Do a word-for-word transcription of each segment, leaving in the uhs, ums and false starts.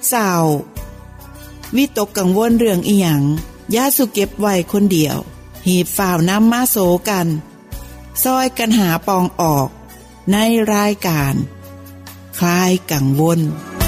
เศร้าวิตกกังวลเรื่องอีหยังอย่าสุเก็บไว้คนเดียวหีบฝ่าวนำมาโสกันซอยกันหาปองออกในรายการคลายกังวล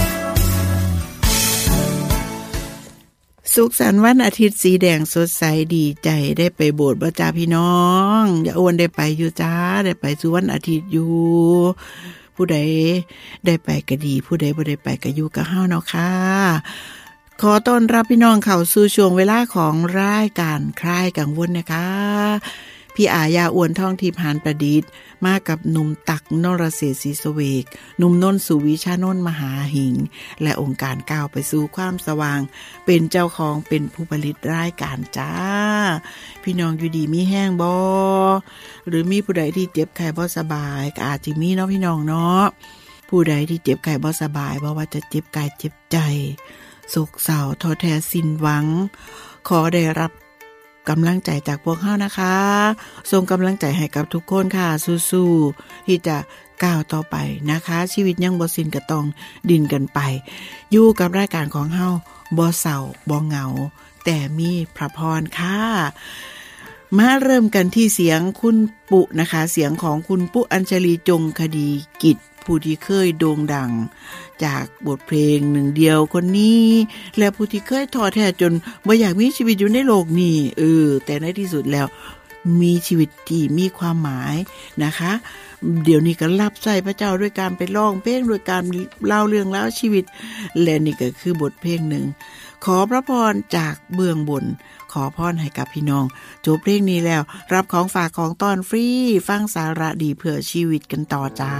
สุขสันต์วันอาทิตย์สีแดงสดใสดีใจได้ไปโบสถ์บ่จ้าพี่น้องอย่าอ้วนได้ไปอยู่จ้าได้ไปสู่วันอาทิตย์อยู่ผู้ใดได้ไปก็ดีผู้ใดบ่ได้ไปก็อยู่กับเฮาเนาะค่ะขอต้อนรับพี่น้องเข้าสู่ช่วงเวลาของรายการคลายกังวลนะคะพี่อายาอ้วนท่องทิพย์หานประดิษฐ์มากับหนุ่มตักนรเศรษฐ์ศรีสเวกหนุ่มนนท์สุวิชานนท์มหาหิงและองค์การก้าวไปสู่ความสว่างเป็นเจ้าของเป็นผู้ผลิตรายการจ้าพี่น้องอยู่ดีมีแห้งบ่หรือมีผู้ใดที่เจ็บไข้บ่สบายก็อาจจะมีเนาะพี่น้องเนาะผู้ใดที่เจ็บไข้บ่สบายบ่ว่าจะเจ็บกายเจ็บใจโศกเศร้าท้อแท้สิ้นหวังขอได้รับกำลังใจจากพวกเฮานะคะส่งกำลังใจให้กับทุกคนค่ะสู้ๆที่จะก้าวต่อไปนะคะชีวิตยังบ่สิ้นก็ต้องดิ้นกันไปอยู่กับรายการของเฮาบ่เศร้าบ่เหงาแต่มีพระพรค่ะมาเริ่มกันที่เสียงคุณปุนะคะเสียงของคุณปุอัญชลีจงคดีกิจผู้ที่เคยโด่งดังจากบทเพลงหนึ่งเดียวคนนี้และผู้ที่เคยท้อแท้จนบ่อยากมีชีวิตอยู่ในโลกนี้เออแต่ในที่สุดแล้วมีชีวิตที่มีความหมายนะคะเดี๋ยวนี้ก็รับใช้พระเจ้าด้วยการไปร้องเพลงด้วยการเล่าเรื่องแล้วชีวิตและนี่ก็คือบทเพลงหนึ่งขอพระพรจากเบื้องบนขอพรให้กับพี่น้องจบเพลงนี้แล้วรับของฝากของต้อนฟรีฟังสาระดีเพื่อชีวิตกันต่อจ้า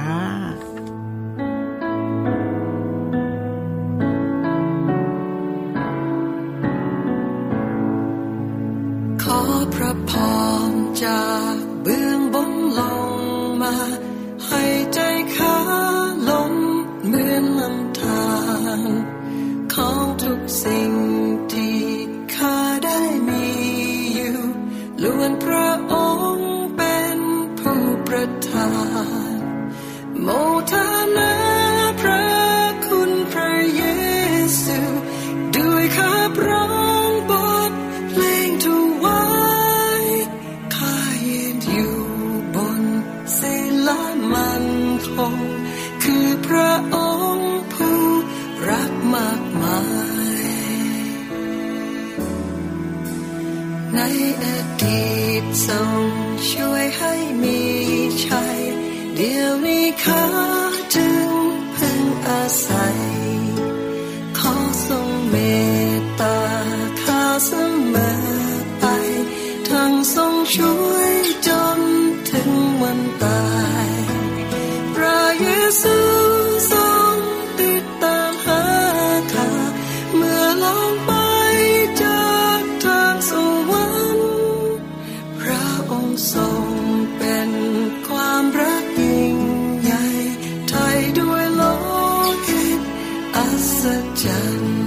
ขอพระพรจากเบื้องบนลงมาให้ใจข้าลมเหมือนลำธารของทุกสิ่งที่ข้าได้มีอยู่ล้วนพระองค์เป็นผู้ประทานโมทนาพระคุณพระเยซูด้วยข้าพร้อมบทเพลงถวายข้ายืนอยู่บนศิลามั่นคงคือพระองค์ผู้รักมากมายในอดีตทรงช่วยให้มีชัยเดี๋ยวนี้ข้าจึงพึงอาศัยขอทรงเมตตาข้าเสมอไปทั้งทรงช่วยจนถึงวันตายพระเยซูทรงติดตามหาข้าเมื่อลงไปจากทางสวรรค์พระองค์ทรงเป็นความรักยิ่งใหญ่ไถ่ด้วยโลหิตอัศจรรย์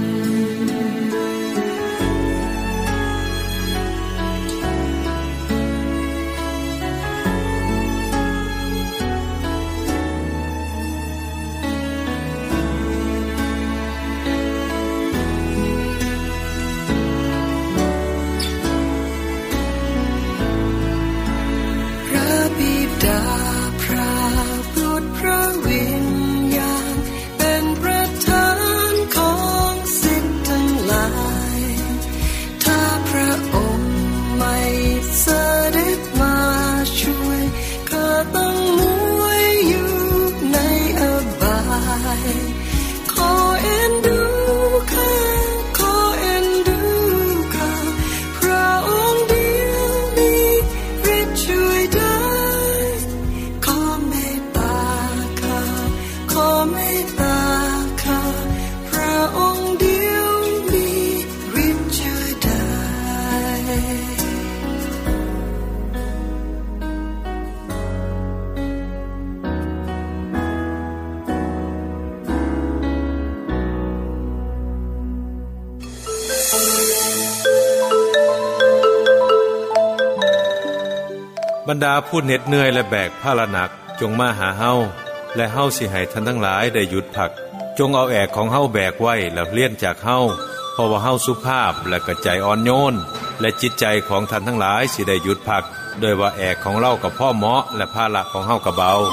บรรดาผู้เหน็ดเหนื่อยและแบกภาระหนักจงมาหาเฮาและเฮาสิให้ท่านทั้งหลายได้หยุดพักจงเอาแอกของเฮาแบกไว้แล้วเลี่ยนจากเฮาเพราะว่าเฮาสุภาพและก็ใจอ่อนโยนและจิตใจของท่านทั้งหลายสิได้หยุดพักโดยว่าแอกของเรากับพ่อเหมาะและภาระของเฮาก็เบา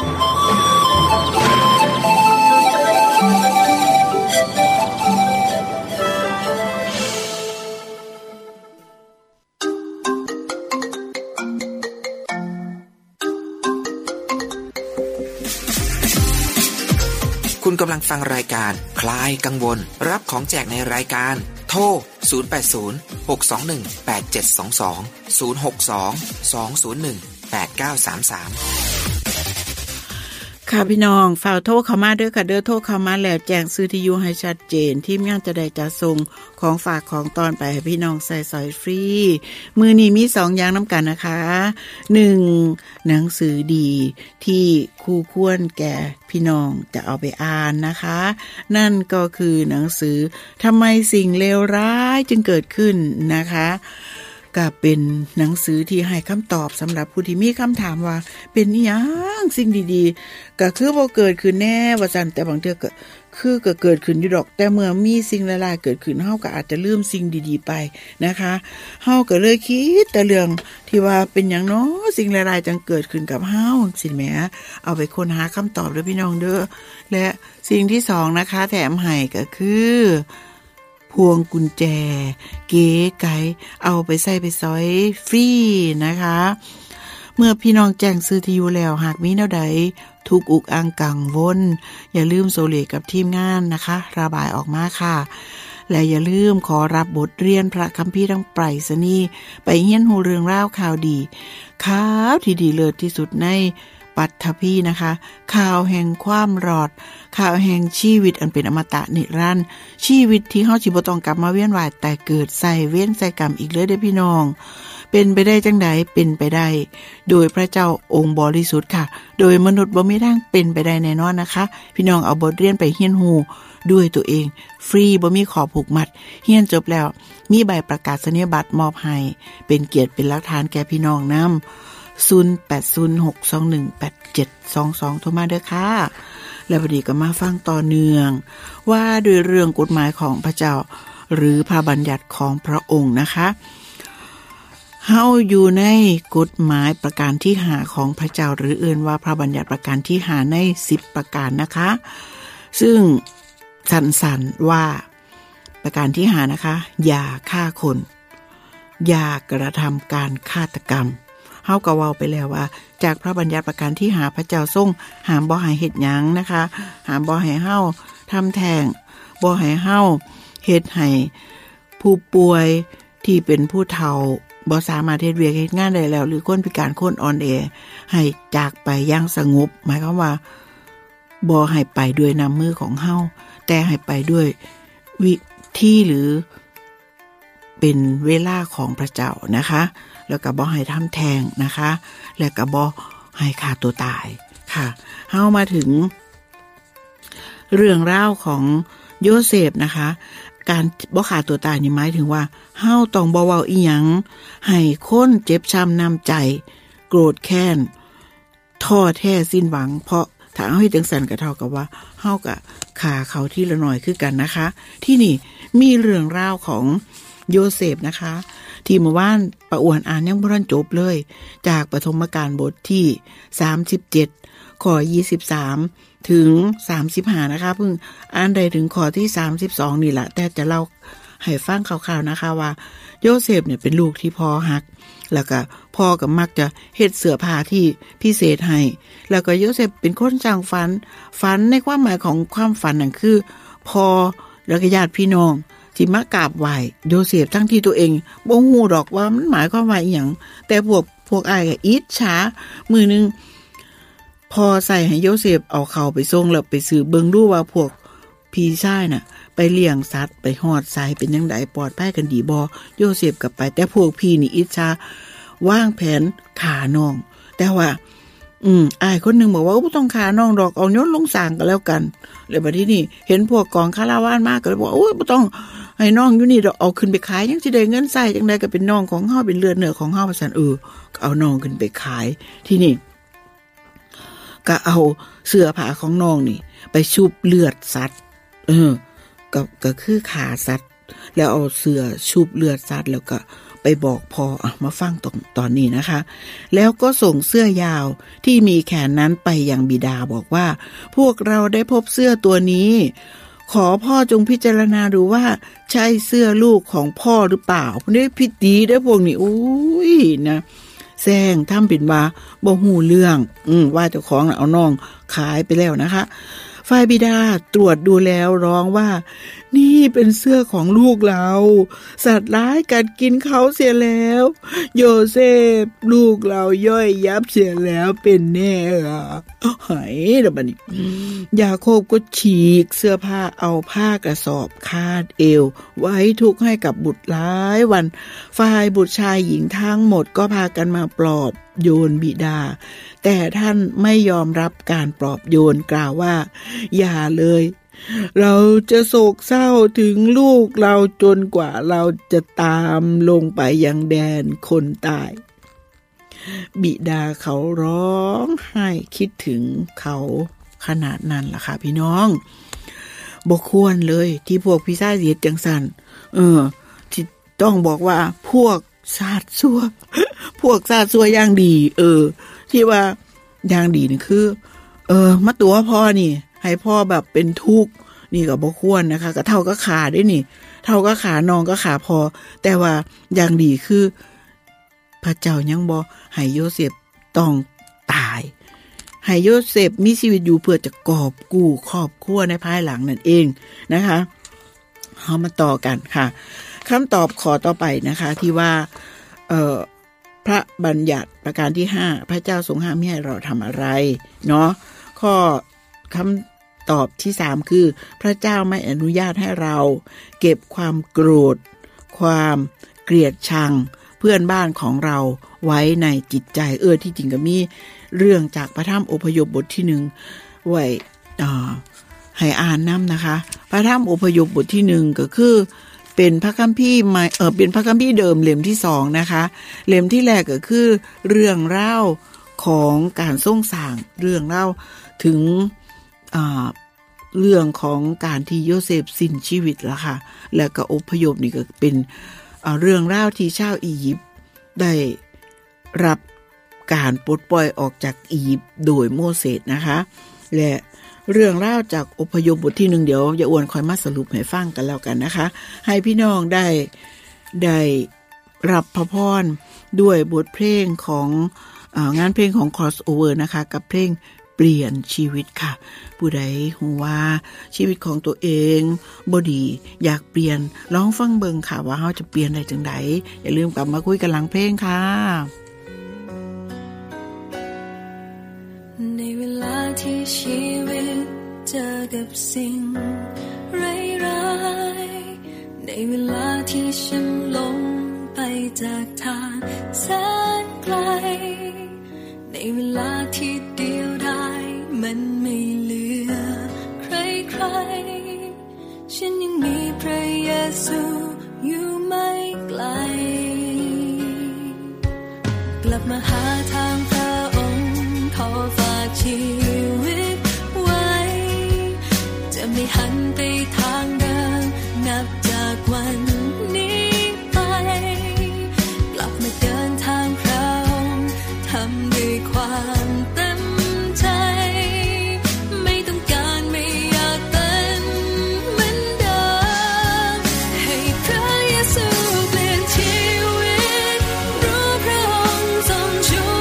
คุณกำลังฟังรายการคลายกังวลรับของแจกในรายการโทรศูนย์ แปด ศูนย์ หก สอง หนึ่ง แปด เจ็ด สอง สอง ศูนย์ หก สอง สอง ศูนย์ หนึ่ง แปด เก้า สาม สามค่ะพี่น้องฝ่าวโทรเข้ามาเด้อค่ะเด้อโทรเข้ามาแล้วแจ้งชื่อที่อยู่ให้ชัดเจนทีมงานจะได้จัดส่งของฝากของตอนไปให้พี่น้องใส่สอยฟรีมื้อนี้มีสองอย่างนำกันนะคะหนึ่งหนังสือดีที่คู่ควรแก่พี่น้องจะเอาไปอ่านนะคะนั่นก็คือหนังสือทำไมสิ่งเลวร้ายจึงเกิดขึ้นนะคะก็เป็นหนังสือที่ให้คำตอบสำหรับผู้ที่มีคำถามว่าเป็นอีหยังสิ่งดีๆก็คือบ่เกิดขึ้นแน่ว่าซั่นแต่บางเทื่อก็คือก็เกิดขึ้นอยู่ดอกแต่เมื่อมีสิ่งร้ายๆเกิดขึ้นเฮาก็อาจจะลืมสิ่งดีๆไปนะคะเฮาก็เลยคิดแต่เรื่องที่ว่าเป็นหยังเนาะสิ่งร้ายๆจังเกิดขึ้นกับเฮาสิแหมเอาไปค้นหาคำตอบเด้อพี่น้องเด้อและสิ่งที่สองนะคะแถมให้ก็คือพวงกุญแจเก๋ไก๋เอาไปใส่ไปซอยฟรีนะคะเมื่อพี่น้องแจ้งซื้อที่อยู่แล้วหากมีแนวใดทุกอุกอังกังวลอย่าลืมโซเลกับทีมงานนะคะระบายออกมาค่ะและอย่าลืมขอรับบทเรียนพระคัมภีร์ทั้งไปรษณีย์ไปเฮียนฮู้เรื่องราวข่าวดีข่าวที่ดีเลิศที่สุดในปัทภีนะคะข่าวแห่งความรอดข่าวแห่งชีวิตอันเป็นอมตะนิรันดร์ชีวิตที่เฮาสิบ่ต้องกลับมาเวียนว่ายแต่เกิดใส่เว้นใส่กรรมอีกเลยเด้อพี่น้องเป็นไปได้จังได๋เป็นไปได้โดยพระเจ้าองค์บริสุทธิ์ค่ะโดยมนุษย์บ่มีทางเป็นไปได้แน่นอนนะคะพี่น้องเอาบทเรียนไปเรียนรู้ด้วยตัวเองฟรีบ่มีขอผูกมัดเรียนจบแล้วมีใบประกาศนียบัตรมอบให้เป็นเกียรติเป็นหลักฐานแก่พี่น้องนำศูนย์ แปด ศูนย์ หก สอง หนึ่ง แปด เจ็ด สอง สองโทรมาเด้อค่ะแล้วพอดีก็มาฟังต่อเนื่องว่าด้วยเรื่องกฎหมายของพระเจ้าหรือพระบัญญัติของพระองค์นะคะเฮาอยู่ในกฎหมายประการที่ห้าของพระเจ้าหรือเอื่นว่าพระบัญญัติประการที่ห้าในสิบประการนะคะซึ่งสั้นๆว่าประการที่ห้านะคะอย่าฆ่าคนอย่ากระทำการฆาตกรรมเฮาก็เว้าไปแล้วว่าจากพระบัญญัติประการที่ห้าพระเจ้าทรงห้ามบ่ให้เฮ็ดหยังนะคะห้ามบ่ให้เฮาทำแท้งบ่ให้เฮาเฮ็ดให้ผู้ป่วยที่เป็นผู้เฒ่าบ่สามารถเฮ็ดเวียกเฮ็ดงานได้แล้วหรือคนพิการคนอ่อนแอให้จากไปอย่างสงบหมายความว่าบ่ให้ไปด้วยน้ำมือของเฮาแต่ให้ไปด้วยวิธีหรือเป็นเวลาของพระเจ้านะคะแล้วก็บ่ให้ทำแท้งนะคะแล้วก็บ่ให้ฆ่าตัวตายค่ะเฮามาถึงเรื่องราวของโยเซฟนะคะการบ่ฆ่าตัวตายนี่หมายถึงว่าเฮาต้องบ่เว้าอีหยังให้คนเจ็บช้ำน้ำใจโกรธแค้นท้อแท้สิ้นหวังเพราะถ้าเฮาเฮ็ดจังซั่นก็เท่ากับว่าเฮาก็ฆ่าเขาทีละหน่อยคือกันนะคะที่นี่มีเรื่องราวของโยเซฟนะคะที่เมื่อวานป้าอ้วนอ่านยังบ่ทันจบเลยจากปฐมกาลบทที่สามสิบเจ็ดข้อยี่สิบสามถึงสามสิบห้านะคะเพิ่งอ่านได้ถึงข้อที่สามสิบสองนี่แหละแต่จะเล่าให้ฟังคร่าวๆนะคะว่าโยเซฟเนี่ยเป็นลูกที่พ่อฮักแล้วก็พ่อก็มักจะเฮ็ดเสื้อผ้าที่พิเศษให้แล้วก็โยเซฟเป็นคนสร้างฝันฝันในความหมายของความฝันนั่นคือพ่อแล้วก็ญาติพี่น้องที่มากราบไหว้โยเซฟทั้งที่ตัวเองบ่ฮู้ดอกว่ามันหมายความว่าอีหยังแต่พวกพวกอ้ายก็อิจฉามื้อนึงพอใส่ให้โยเซฟเอาเข้าไปส่งแล้วไปซื้อเบิ่งดูว่าพวกพี่ชายน่ะไปเลี้ยงสัตว์ไปฮอดใส่เป็นจังไดปลอดภัยกันดีบ่โยเซฟก็ไปแต่พวกพี่นี่อิจฉาวางแผนฆ่าน้องแต่ว่าอืมอ้ายคนนึงบอกว่าบ่ต้องฆ่าน้องดอกเอาโยนลงสางก็แล้วกันแล้วบัดนี้เห็นพวกกองคาราวานมาก็เลยบอกโอ้ยบ่ต้องให้น้องอยู่นี่ดอกเอาขึ้นไปขายจังสิได้เงินใช้จังได๋ก็เป็นน้องของเฮาเป็นเลือดเนื้อของเฮาว่าซั่นเออเอาน้องขึ้นไปขายที่นี่ก็เอาเสื้อผ้าของน้องนี่ไปชุบเลือดสัตว์เออก็ก็คือขาสัตว์แล้วเอาเสื้อชุบเลือดสัตว์แล้วก็ไปบอกพ่ออ่ะมาฟังตอนตอนนี้นะคะแล้วก็ส่งเสื้อยาวที่มีแขนนั้นไปยังบิดาบอกว่าพวกเราได้พบเสื้อตัวนี้ขอพ่อจงพิจารณาดูว่าใช่เสื้อลูกของพ่อหรือเปล่าได้พิตีได้พวกนี้อุ้ยนะแซงทำเป็นว่าบ่ฮู้เรื่องอืมว่าเจ้าของเอาน้องขายไปแล้วนะคะฝ่ายบิดาตรวจดูแล้วร้องว่านี่เป็นเสื้อของลูกเราสัตว์ร้ายกัดกินเขาเสียแล้วโยเซฟลูกเราย่อยยับเสียแล้วเป็นแน่อ่ะหายแล้วบัดนี้ยาโคบก็ฉีกเสื้อผ้าเอาผ้ากระสอบคาดเอวไว้ทุกให้กับบุตรหลายวันฝ่ายบุตรชายหญิงทั้งหมดก็พากันมาปลอบโยนบิดาแต่ท่านไม่ยอมรับการปลอบโยนกล่าวว่าอย่าเลยเราจะโศกเศร้าถึงลูกเราจนกว่าเราจะตามลงไปยังแดนคนตายบิดาเขาร้องไห้คิดถึงเขาขนาดนั้นล่ะค่ะพี่น้องบ่ควรเลยที่พวกพิซซ่าเสียจังสันเออที่ต้องบอกว่าพวกซาดซัวพวกซาดซัวอย่างดีเออที่ว่าอย่างดีนี่คือเออมาตัวพ่อนี่ให้พ่อแบบเป็นทุกข์นี่ก็บ่ควรนะคะก็เท่าก็ขาได้นี่เท่าก็ขาน้องก็ขาพอแต่ว่าอย่างดีคือพระเจ้ายังบ่ให้โยเซฟต้องตายให้โยเซฟมีชีวิตอยู่เพื่อจะกอบกู้ครอบครัวในภายหลังนั่นเองนะคะเฮามาต่อกันค่ะคำตอบขอต่อไปนะคะที่ว่าเอ่อพระบัญญัติประการที่ห้าพระเจ้าทรงห้ามไม่ให้เราทำอะไรเนาะข้อคำตอบที่สามคือพระเจ้าไม่อนุญาตให้เราเก็บความโกรธความเกลียดชังเพื่อนบ้านของเราไว้ในจิตใจเออที่จริงก็มีเรื่องจากพระธรรมอพยพบทที่หนึ่งไว้อ่าให้อ่านนำนะคะพระธรรมอพยพบทที่หนึ่งก็คือเป็นพระคัมภีร์ใหม่เออเป็นพระคัมภีร์เดิมเล่มที่สองนะคะเล่มที่แรกก็คือเรื่องเล่าของการทรงสร้างเรื่องเล่าถึงอ่าเรื่องของการที่โยเซฟสิ้นชีวิตแล้วค่ะแล้วก็อพยพนี่ก็เป็นเรื่องเล่าที่ชาวอียิปต์ได้รับการปลดปล่อยออกจากอียิปต์โดยโมเสสนะคะและเรื่องเล่าจากอพยพบทที่หนึ่งเดี๋ยวอย่าอ้วนคอยมาสรุปให้ฟังกันแล้วกันนะคะให้พี่น้องได้ได้รับพระพรด้วยบทเพลงของเอ่องานเพลงของ Crossover นะคะกับเพลงเปลี่ยนชีวิตค่ะผู้ใดฮู้ว่าชีวิตของตัวเองบ่ดีอยากเปลี่ยนลองฟังเบิ่งค่ะว่าเฮาจะเปลี่ยนได้จังไดอย่าลืมกลับมาคุยกันหลังเพลงค่ะในเวลาที่ชีวิตเจอกับสิ่งร้ายๆในเวลาที่ฉันหลงไปจากทางแสนไกลในเวลาที่เดียวดายมันไม่เหลือใครๆฉันยังมีพระเยซูอยู่ไม่ไกลกลับมาหาทางพระองค์ขอฝากชีวิตไว้จะไม่หันไปทางเดิมนับจากวันนี้ไปกลับมาเดินทางพระองค์ทำด้วยความเต็มใจไม่ต้องการไม่อยากเป็นเหมือนเดิมให้พระเยซูเปลี่ยนชีวิตรู้พระองค์ทรงช่วย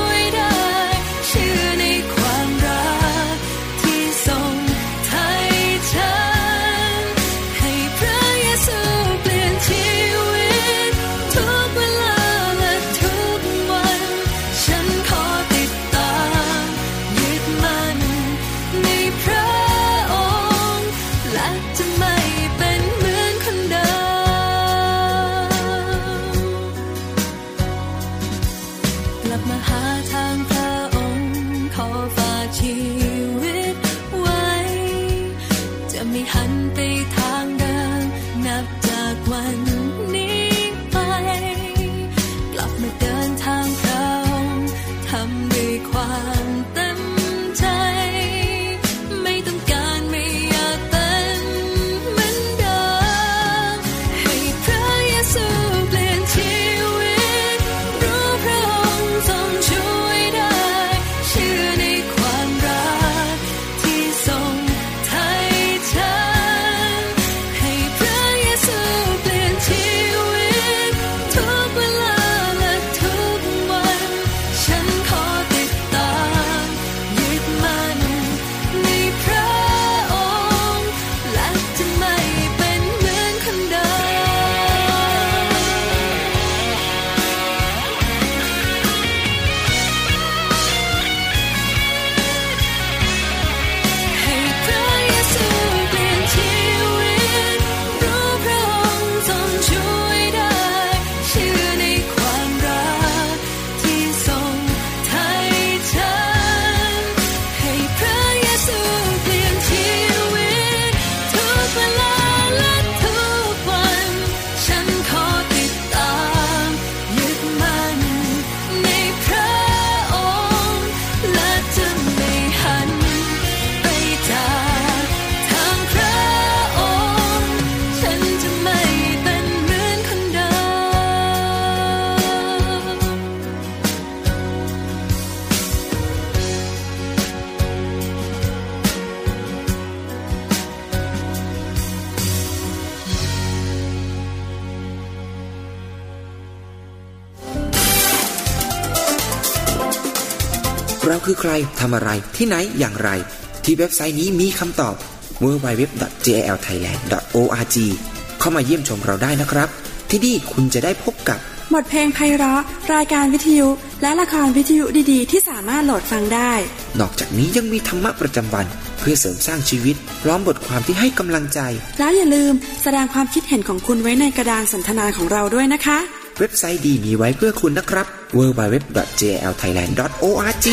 เราคือใครทำอะไรที่ไหนอย่างไรที่เว็บไซต์นี้มีคำตอบ ดับเบิลยู ดับเบิลยู ดับเบิลยู ดอท เจ แอล ไทยแลนด์ ดอท โอ อาร์ จี เข้ามาเยี่ยมชมเราได้นะครับที่นี่คุณจะได้พบกับบทเพลงไพเราะรายการวิทยุและละครวิทยุดีๆที่สามารถโหลดฟังได้นอกจากนี้ยังมีธรรมะประจำวันเพื่อเสริมสร้างชีวิตพร้อมบทความที่ให้กำลังใจแล้วอย่าลืมแสดงความคิดเห็นของคุณไว้ในกระดานสนทนาของเราด้วยนะคะเว็บไซต์ดีมีไว้เพื่อคุณนะครับ ดับเบิลยู ดับเบิลยู ดับเบิลยู ดอท เจ แอล ไทยแลนด์ ดอท โอ อาร์ จี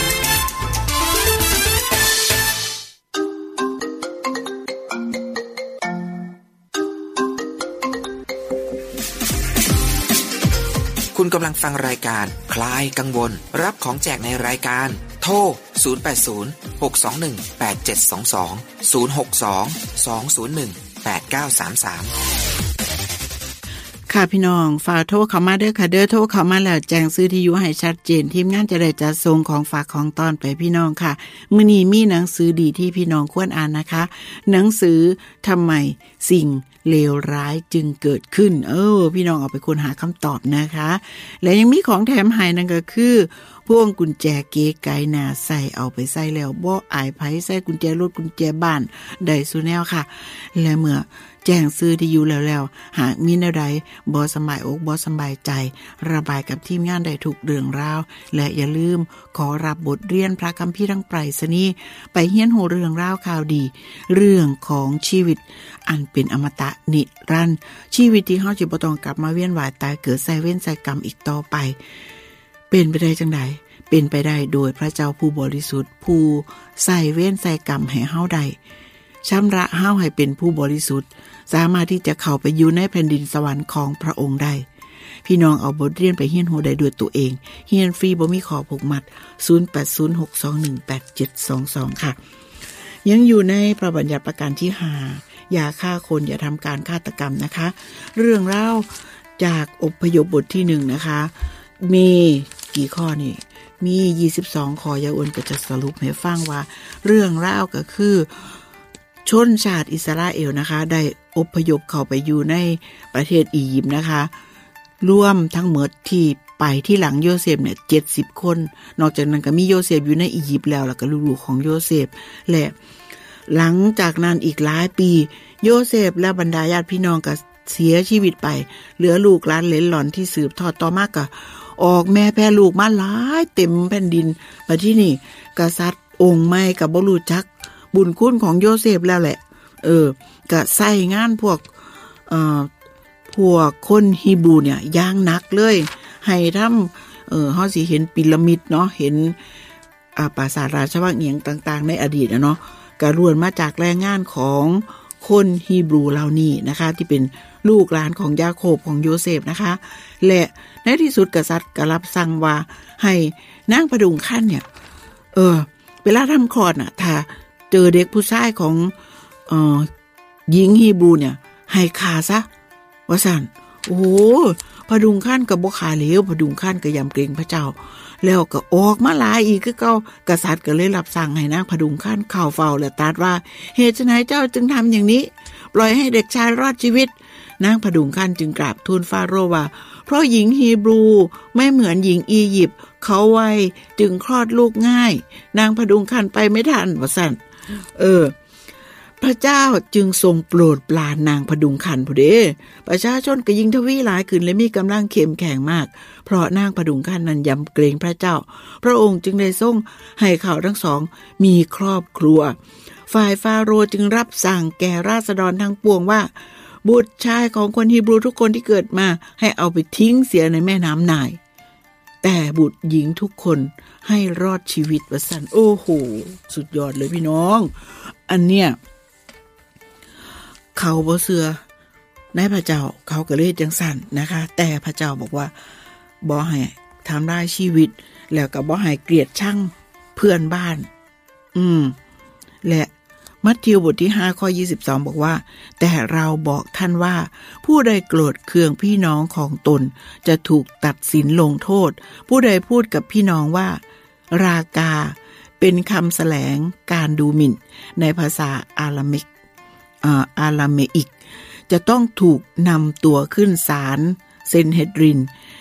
คุณกำลังฟังรายการคลายกังวลรับของแจกในรายการโทรศูนย์ แปด ศูนย์ หก สอง หนึ่ง แปด เจ็ด สอง สอง ศูนย์ หก สอง สอง ศูนย์ หนึ่ง แปด เก้า สาม สามค่ะพี่น้องฝากโทรเข้ามาเด้อค่ะเด้อโทรเข้ามาแล้วแจ้งซื้อที่อยู่ให้ชัดเจนทีมงานจะได้จัดส่งของฝากของต้อนไปพี่น้องค่ะมื้อนี้มีหนังสือดีที่พี่น้องควรอ่านนะคะหนังสือทำไมสิ่งเลวร้ายจึงเกิดขึ้นเออพี่น้องเอาไปค้นหาคำตอบนะคะและยังมีของแถมให้นั่นก็คือพวงกุญแจเก๋ไก๋หน้าใส่เอาไปใส่แล้วบ่อายไผใส่กุญแจรถกุญแจบ้านได้ซุแนวค่ะและเมื่อแจ้งซื้อที่อยู่แล้วแล้วหากมีแนวใดบ่สบายอกบ่สบายใจระบายกับทีมงานได้ทุกเรื่องราวและอย่าลืมขอรับบทเรียนพระคัมภีร์ทางไปรษณีย์ไปเรียนรู้เรื่องราวข่าวดีเรื่องของชีวิตอันเป็นอมตะนิรันดร์ชีวิตที่เฮาสิบ่ต้องกลับมาเวียนว่ายตายเกิดใส่เวรใส่กรรมอีกต่อไปเป็นไปได้จังได๋เป็นไปได้โดยพระเจ้าผู้บริสุทธิ์ผู้ใส่เวรใส่กรรมให้เฮาได้ชำระเฮาให้เป็นผู้บริสุทธิ์สามารถที่จะเข้าไปอยู่ในแผ่นดินสวรรค์ของพระองค์ได้พี่น้องเอาบทเรียนไปเรียนรู้ได้ด้วยตัวเองเรียนฟรีบ่มีข้อผูกมัดศูนย์ แปด ศูนย์ หก สอง หนึ่ง แปด เจ็ด สอง สองค่ะยังอยู่ในพระบัญญัติประการที่ห้าอย่าฆ่าคนอย่าทำการฆาตกรรมนะคะเรื่องเล่าจากอพยพบทที่หนึ่งนะคะมีกี่ข้อนี่มียี่สิบสองข้อยาอ้วนก็จะสรุปให้ฟังว่าเรื่องเล่าก็คือชนชาติอิสราเอลนะคะได้อพยพเข้าไปอยู่ในประเทศอียิปต์นะคะรวมทั้งหมดที่ไปที่หลังโยเซฟเนี่ยเจ็ดสิบคนนอกจากนั้นก็มีโยเซฟอยู่ในอียิปต์แล้วแล้วก็ลูกๆของโยเซฟและหลังจากนั้นอีกหลายปีโยเซฟและบรรดาญาติพี่น้องก็เสียชีวิตไปเหลือลูกหลานเหลนหลอนที่สืบทอดต่อมาก็ออกแม่แพร่ลูกมาหลายเต็มแผ่นดินมาที่นี่กษัตริย์องค์ใหม่ก็บ่รู้จักบุญคุณของโยเซฟแล้วแหละเออก็ใส่งานพวกเอ่อพวกคนฮีบรูเนี่ยอย่างหนักเลยให้ทำเออเฮาสิเห็นพีระมิดเนาะเห็นอ่าปราสาทราชวังเอียงต่างๆในอดีตนะเนาะก็ล้วนมาจากแรงงานของคนฮีบรูเหล่านี้นะคะที่เป็นลูกหลานของยาโคบของโยเซฟนะคะและในที่สุดกษัตริย์ก็รับสั่งว่าให้นางพดุงคันเนี่ยเออเวลาทำคลอดน่ะถ้าเจอเด็กผู้ชายของเอ่อหญิงฮีบรูเนี่ยให้ฆ่าซะว่าซั่นโอ้พดุงคันก็บ่ฆ่าแล้วพดุงคันก็ยำเกรงพระเจ้าแล้วก็ออกมาหลายอีกคือเก่ากษัตริย์ก็เลยรับสั่งให้นางพดุงคันเข้าเฝ้าและตรัสว่าเหตุไฉนเจ้าจึงทำอย่างนี้ปล่อยให้เด็กชายรอดชีวิตนางพดุงคันจึงกราบทูลฟาโรห์ว่าเพราะหญิงฮีบรูไม่เหมือนหญิงอียิปต์เขาไวจึงคลอดลูกง่ายนางพดุงคันไปไม่ทันว่าซั่นเออพระเจ้าจึงทรงโปรดปรานนางพดุงคันผู้เด้ประชาชนก็ยิ่งทวีหลายขึ้นและมีกำลังเข้มแข็งมากเพราะนางพดุงคันนั้นยำเกรงพระเจ้าพระองค์จึงได้ทรงให้เขาทั้งสองมีครอบครัวฝ่ายฟาโรห์จึงรับสั่งแก่ราษฎรทั้งปวงว่าบุตรชายของคนฮีบรูทุกคนที่เกิดมาให้เอาไปทิ้งเสียในแม่น้ำไนล์แต่บุตรหญิงทุกคนให้รอดชีวิตว่าซั่นโอ้โหสุดยอดเลยพี่น้องอันเนี้ยเขาบ่เชื่อในพระเจ้าเขาก็เลยจังซั่นนะคะแต่พระเจ้าบอกว่าบ่ให้ทำร้ายชีวิตแล้วก็บ่ให้เกลียดชังเพื่อนบ้านอืมและมัทธิวบทที่ห้าข้อยี่สิบสองบอกว่าแต่เราบอกท่านว่าผู้ใดโกรธเคืองพี่น้องของตนจะถูกตัดสินลงโทษผู้ใดพูดกับพี่น้องว่ารากาเป็นคำแสลงการดูหมิ่นในภาษาอารามิกอ่าอาราเมอิกจะต้องถูกนำตัวขึ้นศาลเซนเฮดริน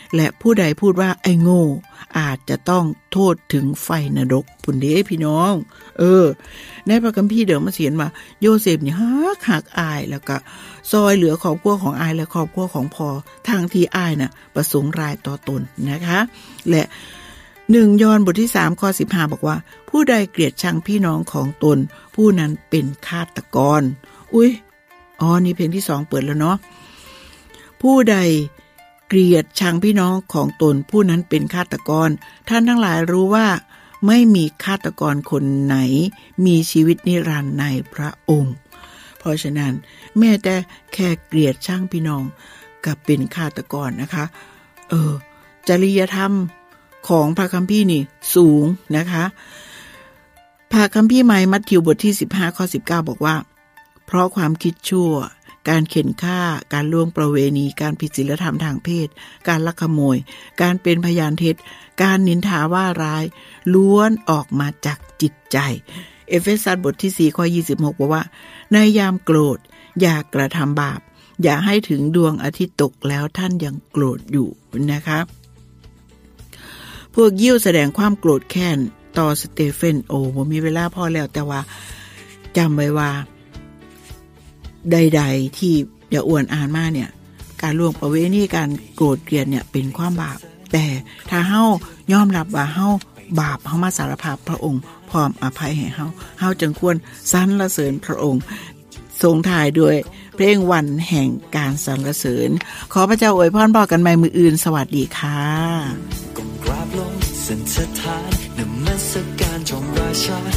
และผู้ใดพูดว่าไอ้โง่อาจจะต้องโทษถึงไฟนรกพุ่นเด้พี่น้องเออในพระคัมภีร์เดิมมาเขียนว่าโยเซฟนี่ฮักหักอายแล้วก็ซอยเหลือครอบครัวของอายและครอบครัวของพ่อทางที่อายน่ะประสงค์ร้ายต่อตนนะคะและหนึ่งยอห์นบทที่สามข้อสิบห้าบอกว่าผู้ใดเกลียดชังพี่น้องของตนผู้นั้นเป็นฆาตกรอุ๊ยอ๋อนี่เพลงที่สองเปิดแล้วเนาะผู้ใดเกลียดชังพี่น้องของตนผู้นั้นเป็นฆาตกรท่านทั้งหลายรู้ว่าไม่มีฆาตกรคนไหนมีชีวิตนิรันดร์ในพระองค์เพราะฉะนั้นแม้แต่แค่เกลียดชังพี่น้องกับเป็นฆาตกรนะคะเออจริยธรรมของพระคัมภีร์นี่สูงนะคะพระคัมภีร์ใหม่มัทธิวบทที่สิบห้าข้อสิบเก้าบอกว่าเพราะความคิดชั่วการเข็นฆ่าการล่วงประเวณีการผิดศีลธรรมทางเพศการลักขโมยการเป็นพยานเท็จการนินทาว่าร้ายล้วนออกมาจากจิตใจเอเฟซัสบทที่สี่ข้อยี่สิบหกบอกว่าในยามโกรธอย่ากระทำบาปอย่าให้ถึงดวงอาทิตย์ตกแล้วท่านยังโกรธอยู่นะคะพวกยิวแสดงความโกรธแค้นต่อสเตเฟนโอ้บ่มีเวลาพอแล้วแต่ว่าจำไว้ว่าใดๆที่อย่าอ้วนอ่านมาเนี่ยการล่วงประเวณีการโกรธเกลียดเนี่ยเป็นความบาปแต่ถ้าเฮายอมรับว่าเฮาบาปเฮามาสารภาพพระองค์พร้อมอภัยให้เฮาเฮาจึงควรสรรเสริญพระองค์ส่งท้ายด้วยเพลงวันแห่งการสรรเสริญขอพระเจ้าอวยพรบอกกันใหม่มื้ออื่นสวัสดีค่ะก้มกราบลงสันสถานนมัสการจอมราชา